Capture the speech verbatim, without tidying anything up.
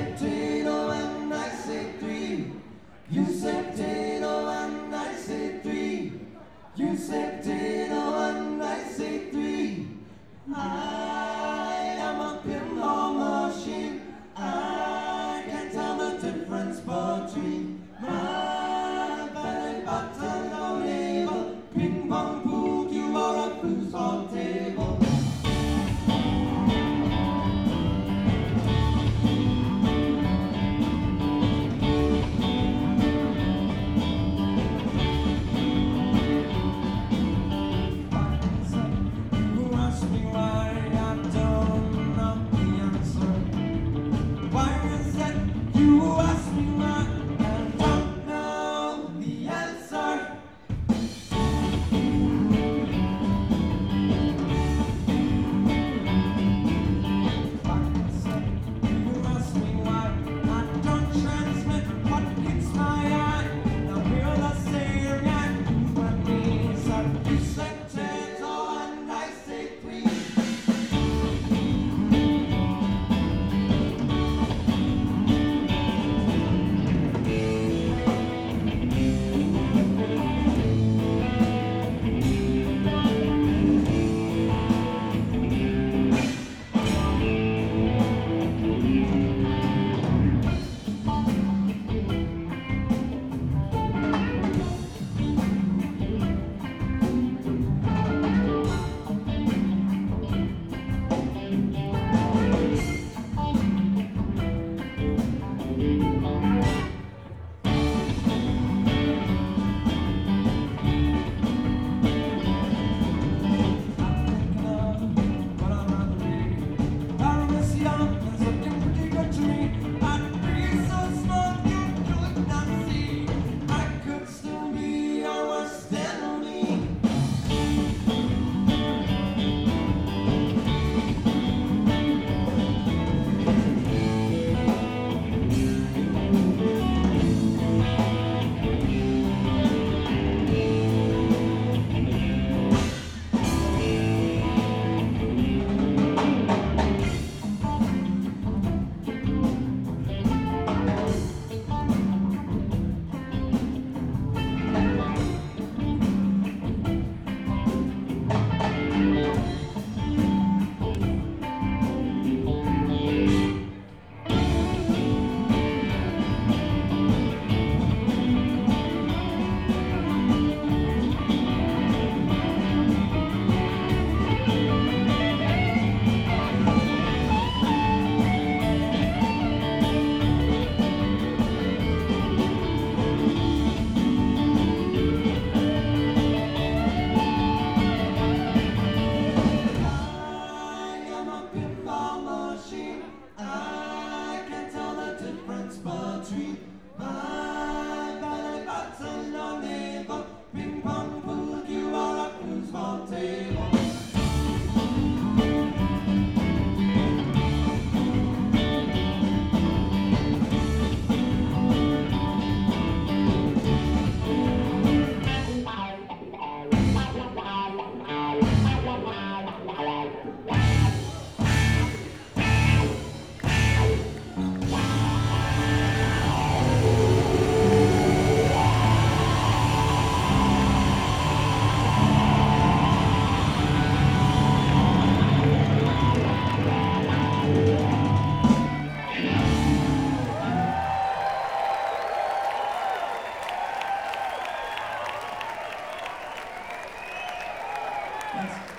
said potato and I say three. You said potato and I say three. You said potato and I say three. I am a pinball machine. I can tell the difference between my belly button or navel, ping pong pool cue or a foosball table. Thanks.